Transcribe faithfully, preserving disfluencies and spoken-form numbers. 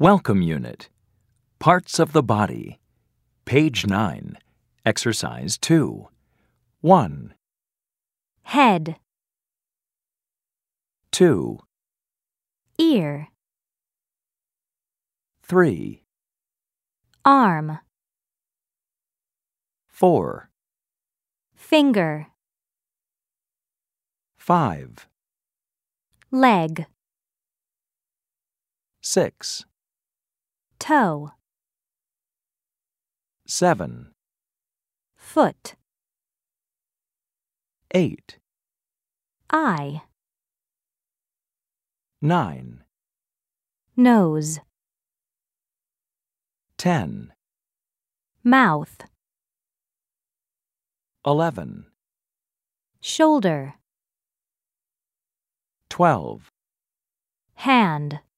Welcome Unit. Parts of the Body. Page nine. Exercise two. one, Head, two, ear, three, arm, four, finger, five, leg, six, toe, seven, foot, eight, eye, nine, nose, ten, mouth, eleven, shoulder, twelve, hand.